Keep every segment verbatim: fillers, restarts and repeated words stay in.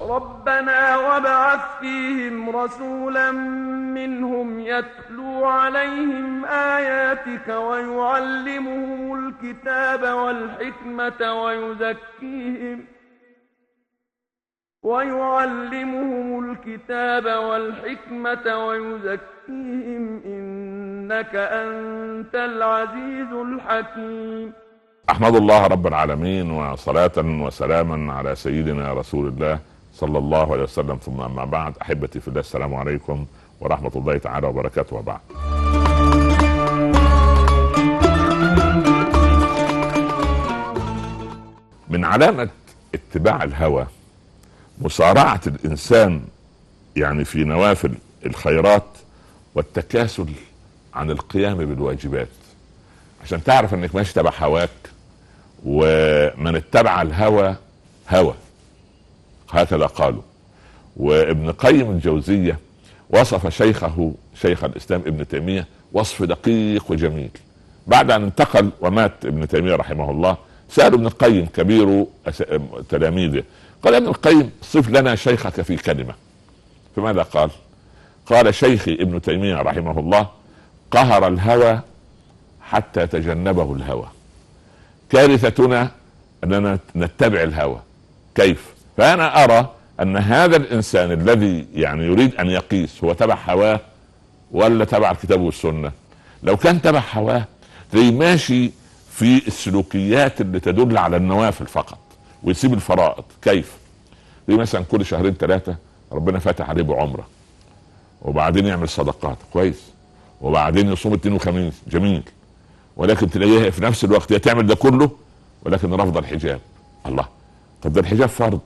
ربنا وابعث فيهم رسولا منهم يتلو عليهم آياتك ويعلمهم الكتاب والحكمة ويزكيهم ويعلمهم الكتاب والحكمة ويزكيهم إنك أنت العزيز الحكيم. أحمد الله رب العالمين، وصلاة وسلاما على سيدنا رسول الله صلى الله عليه وسلم، ثم أما بعد. أحبتي في الله، السلام عليكم ورحمة الله تعالى وبركاته. وبعد، من علامة اتباع الهوى مسارعة الإنسان يعني في نوافل الخيرات والتكاسل عن القيام بالواجبات. عشان تعرف انك ماشي تبع هواك، ومن اتبع الهوى هوى، هكذا قالوا. وابن قيم الجوزية وصف شيخه شيخ الإسلام ابن تيمية وصف دقيق وجميل. بعد أن انتقل ومات ابن تيمية رحمه الله، سأل ابن القيم كبير تلاميذه، قال ابن القيم صف لنا شيخك في كلمة. فماذا قال؟ قال شيخي ابن تيمية رحمه الله قهر الهوى حتى تجنبه الهوى. كارثتنا أننا نتبع الهوى. كيف؟ فأنا أرى أن هذا الإنسان الذي يعني يريد أن يقيس هو تبع هواه ولا تبع الكتاب والسنة. لو كان تبع هواه زي ماشي في السلوكيات اللي تدل على النوافل فقط ويسيب الفرائض. كيف؟ زي مثلا كل شهرين ثلاثة ربنا فاتح عليه بعمرة، وبعدين يعمل صدقات كويس، وبعدين يصوم اثنين وخميس جميل، ولكن تلاقيها في نفس الوقت هي تعمل ده كله ولكن رفض الحجاب. الله، طب ده الحجاب فرض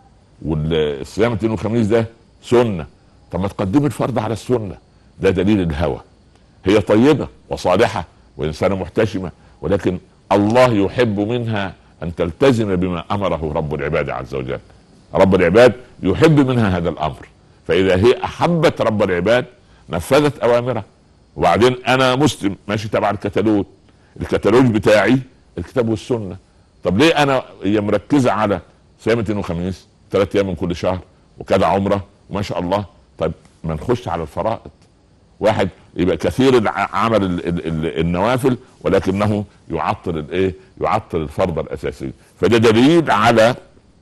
والصيام اثنين وخميس ده سنة، طب ما تقدم الفرض على السنة. ده دليل الهوى. هي طيبة وصالحة وإنسانة محتشمة، ولكن الله يحب منها أن تلتزم بما أمره رب العباد عز وجل. رب العباد يحب منها هذا الأمر، فإذا هي أحبت رب العباد نفذت أوامره. وبعدين أنا مسلم ماشي تبع الكتالوج، الكتالوج بتاعي الكتاب والسنة. طب ليه أنا هي مركزة على صيام اثنين وخميس ثلاث أيام من كل شهر وكذا عمرة وما شاء الله؟ طيب ما نخش على الفرائض. واحد يبقى كثير عمل ال ال ال النوافل ولكنه يعطل الايه؟ يعطل الفرض الاساسي. فده دليل على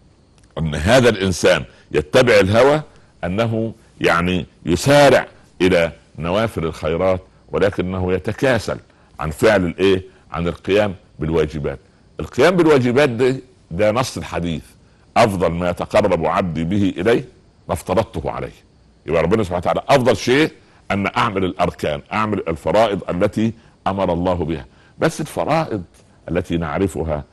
ان هذا الانسان يتبع الهوى، انه يعني يسارع الى نوافل الخيرات ولكنه يتكاسل عن فعل الايه؟ عن القيام بالواجبات. القيام بالواجبات ده, ده نص الحديث: افضل ما يتقرب عبدي به اليه ما افترضته عليه. يبقى ربنا سبحانه وتعالى افضل شيء ان اعمل الاركان، اعمل الفرائض التي امر الله بها. بس الفرائض التي نعرفها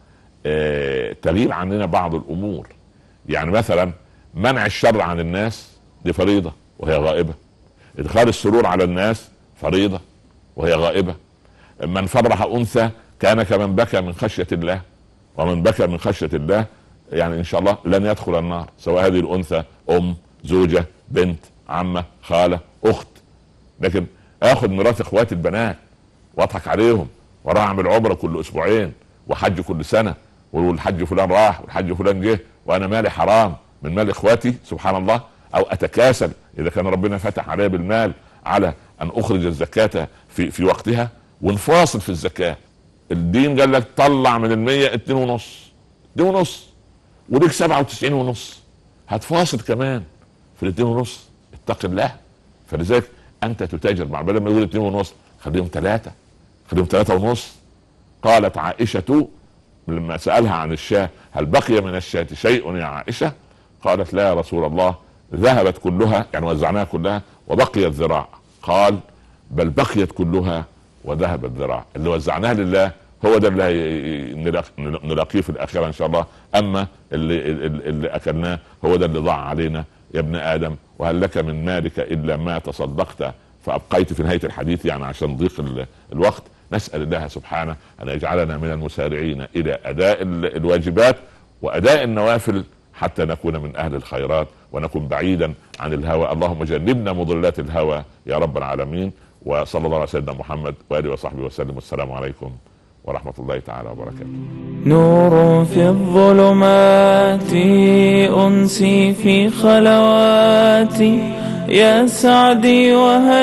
اه تغيب عننا بعض الامور. يعني مثلا منع الشر عن الناس دي فريضة وهي غائبة. ادخال السرور على الناس فريضة وهي غائبة. من فرح انثى كان كمن بكى من خشية الله، ومن بكى من خشية الله يعني ان شاء الله لن يدخل النار، سواء هذه الانثى ام، زوجة، بنت، عمة، خالة، اخت. لكن اخذ مرات اخواتي البنات واضحك عليهم وراح اعمل عمره كل اسبوعين وحج كل سنه، والحج فلان راح والحج فلان جه، وانا مالي حرام من مال اخواتي سبحان الله. او اتكاسل اذا كان ربنا فتح علي بالمال على ان اخرج الزكاه في في وقتها ونفاصل في الزكاه. الدين قال لك طلع من المية اتنين ونص، اتنين ونص وليك سبعة وتسعين ونص، هتفاصل كمان في الاتنين ونص. اتق الله. فلذلك انت تتاجر مع بدل ما يقول اتنين ونص خليهم ثلاثة، خليهم ثلاثة ونص. قالت عائشة لما سألها عن الشاة: هل بقي من الشاة شيء يا عائشة؟ قالت: لا يا رسول الله، ذهبت كلها، يعني وزعناها كلها وبقيت ذراع. قال: بل بقيت كلها وذهبت ذراع. اللي وزعناها لله هو ده اللي نلاقيه في الآخرة إن شاء الله. أما اللي, اللي أكلناه هو ده اللي ضاع علينا يا ابن آدم. وهل لك من مالك إلا ما تصدقت فأبقيت في نهاية الحديث، يعني عشان ضيق الوقت. نسأل الله سبحانه أن يجعلنا من المسارعين إلى أداء الواجبات وأداء النوافل حتى نكون من أهل الخيرات ونكون بعيدا عن الهوى. اللهم جنبنا مضلات الهوى يا رب العالمين. وصلى الله على سيدنا محمد وآله وصحبه وسلم. والسلام عليكم ورحمة الله تعالى وبركاته. نور في الظلمات أنسي في خلواتي، يا سعدي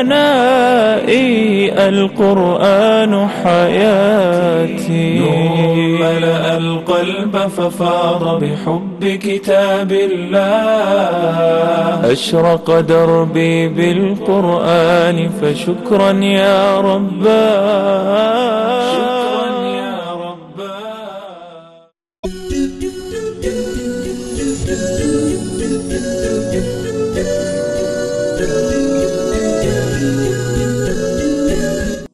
وهنائي القرآن حياتي. نور ملأ القلب ففاض بحب كتاب الله، أشرق دربي بالقرآن فشكرا يا رباه.